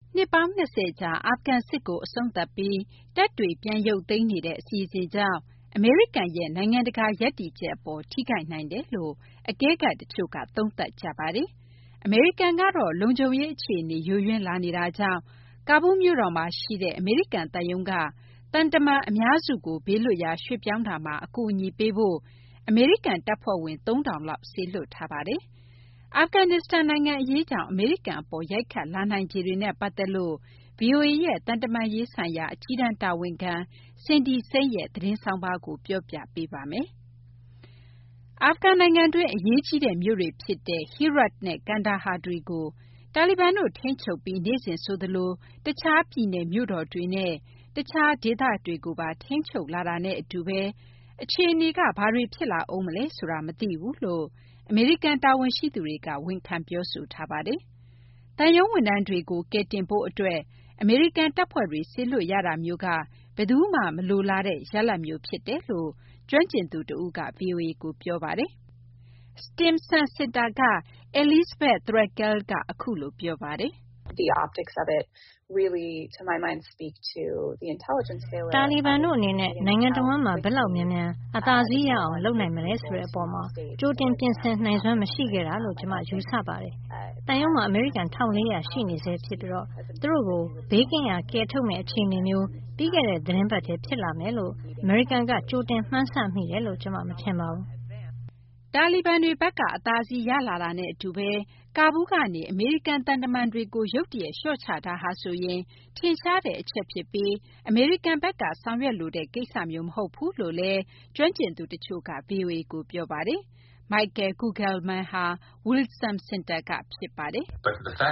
နှစ်ပေါင်း20ကြာအာဖဂန်စစ်ကိုအဆုံးသတ်ပြီးတပ်တွေပြန်ရုပ်သိမ်းနေတဲ့အစီအစဉ်ကြောင့်အမေရိကန်ရဲ့နိုင်ငံတကာရပ်တည်ချက်အပေါ်ထိခိုက်နိုင်တယ်လို့အကဲခတ်တချို့ကသုံးသပ်ကြပါတယ်။အမေရိကန်ကတော့လုံခြုံရေးအခြေအနေယိုယွင်းလာနေတာကြောင့်ကာဘူးမြို့တော်မှာရှိတဲ့အမေရိကန်တပ်ရုံးကတန်တမန်အများစုကိုဘေးလွတ်ရာရွှေ့ပြောင်းတာမှာအကူအညီပေးဖို့အမေရိကန်တပ်ဖွဲ့ဝင်3000လောက်စေလွှတ်ထားပါတယ်။အာဖဂန်နစ္စတန်နိုင်ငံအရေးကြောင့်အမေရိကန်အပေါ်ရိုက်ခတ်လာနိုင်ခြေတွေနဲ့ပတ်သက်လို့ VOA ရဲ့သံတမန်ရေးဆိုင်ရာအကြီးတန်းတာဝန်ခံ Cindy Saine ရဲ့သတင်းဆောင်းပါးကိုပြောပြပေးပါမယ်။အာဖဂန်နိုင်ငံတွင်းအရေးကြီးတဲ့မြို့တွေဖြစ်တဲ့ Herat နဲ့ Kandahar တွေကိုတာလီဘန်တို့ထိန်းချုပ်ပြီးနေ့စဉ်ဆိုသလိုတခြားပြည်နယ်မြို့တော်တွေနဲ့တခြားဒေသတွေကိုပါထိန်းချုပ်လာတာနဲ့အတူပဲအခြေအနေကဘာတွေဖြစ်လာဦးမလဲဆိုတာမသိဘူးလို့အမေရိကန်တာဝန်ရှိသူတွေကဝန်ခံပြောဆိုထားပါတယ်။သံရုံးဝန်ထမ်းတွေကိုကယ်တင်ဖို့အတွက်အမေရိကန်တပ်ဖွဲ့တွေစေလွှတ်ရတာမျိုးကဘယ်သူမှမလိုလားတဲ့ရလဒ်မျိုးဖြစ်တယ်လို့ကျွမ်းကျင်သူတဦးက VOA ကိုပြောပါတယ်။ Stimson Center က Elizabeth Threlkeld ကအခုလိုပြောပါတယ်။ The optics of it really to my mind speak to the intelligence failure တာလီဘန်တို့အနေနဲ့နိုင်ငံတော်မှာဘယ်လောက်မြန်မြန်အသာစီးရအောင်လုပ်နိုင်မလဲဆိုတဲ့အပေါ်မှာကြိုတင်ပြင်ဆင်နိုင်စွမ်းမရှိခဲ့တာလို့ကျွန်မယူဆပါတယ်။တန်ရုံးမှာအမေရိကန်1400ရှိနေစေဖြစ်ပြီးတော့သူတို့ကိုဘေးကင်းရာကယ်ထုတ်မဲ့အခြေအနေမျိုးပြီးခဲ့တဲ့သတင်းပတ်ထဲဖြစ်လာမယ်လို့အမေရိကန်ကကြိုတင်မှန်းဆမိတယ်လို့ကျွန်မမထင်ပါဘူး။တာလီဘန်တွေဘက်ကအသာစီးရလာတာနဲ့အတူပဲကာဘူးကနေအမေရိကန်တန်တမန်တွေကိုရုတ်တရက်လျှော့ချတာဟာဆိုရင်ထင်ရှားတဲ့အချက်ဖြစ်ပြီးအမေရိကန်ဘက်ကဆောင်ရွက်လိုတဲ့ကိစ္စမျိုးမဟုတ်ဘူးလို့လည်းကျွမ်းကျင်သူတချို့က VOA ကိုပြောပါတယ်။ Michael Kugelman ဟာ Wilson Center ကဖြစ်ပါတယ်။ “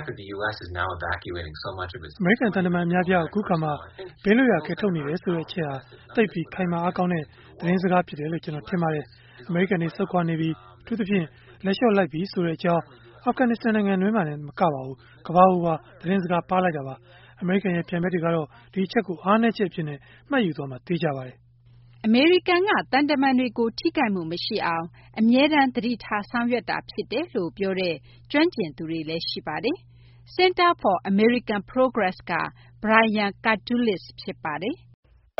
အမေရိကန်တန်တမန်အများအပြားအခုခါမှဘေးလွတ်ရာကယ်ထုတ်နေတယ်ဆိုတဲ့အချက်ဟာသိပ်ပြီးခိုင်မာအားကောင်းတဲ့သတင်းစကားဖြစ်တယ်လို့ကျွန်တော်ထင်ပါတယ်။အမေရိကန်တွေဆုတ်ခွာနေပြီးအထူးသဖြင့်လက်လျှော့လိုက်ပြီးဆိုတဲ့အကြောင်းအာဖဂန်နစ္စတန်နိုင်ငံတွင်းမှာလည်းမကပါဘူးကမ္ဘာကိုပါသတင်းစကားပါးလိုက်တာပါ။အမေရိကန်ရဲ့ပြိုင်ဘက်တွေကတော့ဒီအချက်ကိုအားနည်းချက်အဖြစ်နဲ့မှတ်ယူသွားမှာသိကြပါတယ်။ ”အမေရိကန်ကတန်တမန်တွေကိုထိခိုက်မှုမရှိအောင်အမြဲတမ်းသတိထားဆောင်ရွက်တာဖြစ်တယ်လို့ပြောတဲ့ကျွမ်းကျင်သူတွေလည်းရှိပါတယ်။ Center for American Progress က Brian Katulis ဖြစ်ပါတယ်။ “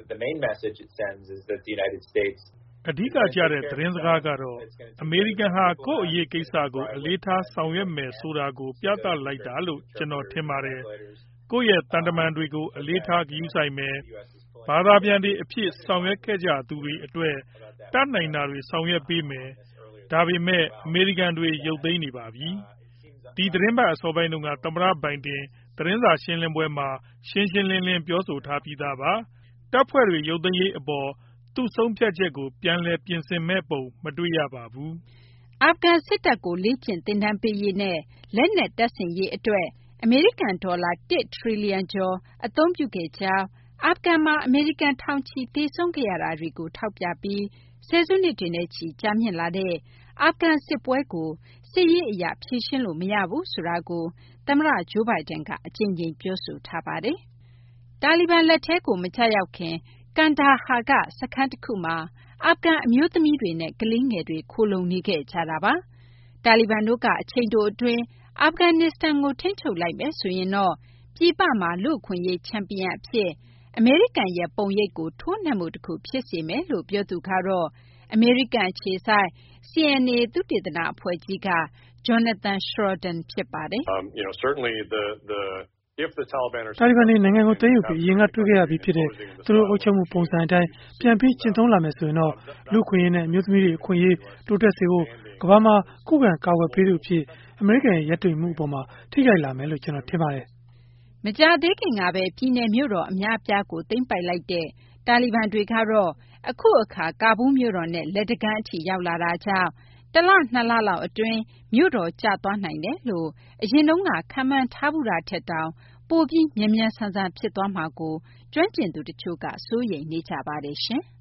အဓိကကျတဲ့သတင်းစကားကတော့အမေရိကန်ဟာကိုယ့်အရေးကိစ္စကိုအလေးထားဆောင်ရွက်မယ်ဆိုတာကိုပြသလိုက်တာလို့ကျွန်တော်ထင်ပါတယ်။ကိုယ့်ရဲ့တန်တမန်တွေကိုအလေးထားဂရုစိုက်မယ်။ဘာသာပြန်တွေအဖြစ်ဆောင်ရွက်ခဲ့ကြသူတွေအတွက်တတ်နိုင်တာတွေဆောင်ရွက်ပေးမယ်။ဒါပေမဲ့အမေရိကန်တွေရုပ်သိမ်းနေပါပြီ။ဒီသတင်းပတ်အစောပိုင်းတုန်းကသမ္မတဘိုင်ဒန်သတင်းစာရှင်းလင်းပွဲမှာရှင်းရှင်းလင်းလင်းပြောဆိုထားပြီးသားပါ။တပ်ဖွဲ့တွေရုပ်သိမ်းရေးအပေါ်သူ့ဆုံးဖြတ်ချက်ကိုပြန်လည်ပြင်ဆင်မဲ့ပုံမတွေ့ရပါဘူး။ ”အာဖဂန်စစ်တပ်ကိုလေ့ကျင့်သင်တန်းပေးရေးနဲ့လက်နက်တပ်ဆင်ရေးအတွက်အမေရိကန်ဒေါ်လာ1ထရီလီယံကျော်အသုံးပြုခဲ့ကြောင်းအာဖဂန်မှာအမေရိကန်ထောင်ချီသေဆုံးခဲ့ရတာတွေကိုထောက်ပြပြီးဆယ်စုနှစ်တွေနဲ့ချီကြာမြင့်လာတဲ့အာဖဂန်စစ်ပွဲကိုစစ်ရေးအရဖြေရှင်းလို့မရဘူးဆိုတာကိုသမ္မတ Joe Biden ကအကြိမ်ကြိမ်ပြောဆိုထားပါတယ်။တာလီဘန်လက်ထဲကိုမကျရောက်ခင်ကန်ဒါဟာကစခန်းတခုမှာအာဖဂန်အမျိုးသမီးတွေနဲ့ကလေးငယ်တွေခိုလှုံနေခဲ့ကြတာပါ။တာလီဘန်တို့ကအချိန်တိုအတွင်းအာဖဂန်နစ္စတန်ကိုထိန်းချုပ်လိုက်မယ်ဆိုရင်တော့ပြည်ပမှာလူ့အခွင့်အရေးချန်ပီယံအဖြစ်အမေရိကန်ရဲ့ပုံရိပ်ကိုထိုးနှက်မှုတခုဖြစ်စေမယ်လို့ပြောသူကတော့အမေရိကန်အခြေစိုက် CNA သုတေသနအဖွဲ့ကြီးက Jonathan Schroden ဖြစ်ပါတယ်။ “တာလီဘန်တွေနိုင်ငံကိုသိမ်းယူပြီးအရင်ကတွေ့ခဲ့ရပြီးဖြစ်တဲ့သူတို့အုပ်ချုပ်မှုပုံစံအတိုင်းပြန်ပြီးကျင့်သုံးလာမယ်ဆိုရင်တော့လူ့အခွင့်အရေးနဲ့အမျိုးသမီးတွေအခွင့်အရေးတိုးတက်စေဖို့ကမ္ဘာမှာခုခံကာကွယ်ပေးသူအဖြစ်အမေရိကန်ရဲ့ရပ်တည်မှုအပေါ်မှာထိခိုက်လာမယ်လို့ကျွန်တော်ထင်ပါတယ်။ ”မကြာသေးခင်ကပဲပြည်နယ်မြို့တော်အများအပြားကိုသိမ်းပိုက်လိုက်တဲ့တာလီဘန်တွေကတော့အခုအခါကာဘူးမြို့တော်နဲ့လက်တကမ်းအထိရောက်လာတာကြောင့်1 လ 2 လလောက်အတွင်းမြို့တော်ကျသွားနိုင်တယ်လို့အရင်တုန်းကခန့်မှန်းထားဘူးတာထက်တောင်ပိုပြီးမြန်မြန်ဆန်ဆန်ဖြစ်သွားမှာကိုကျွမ်းကျင်သူတချို့ကစိုးရိမ်နေကြပါတယ်ရှင်။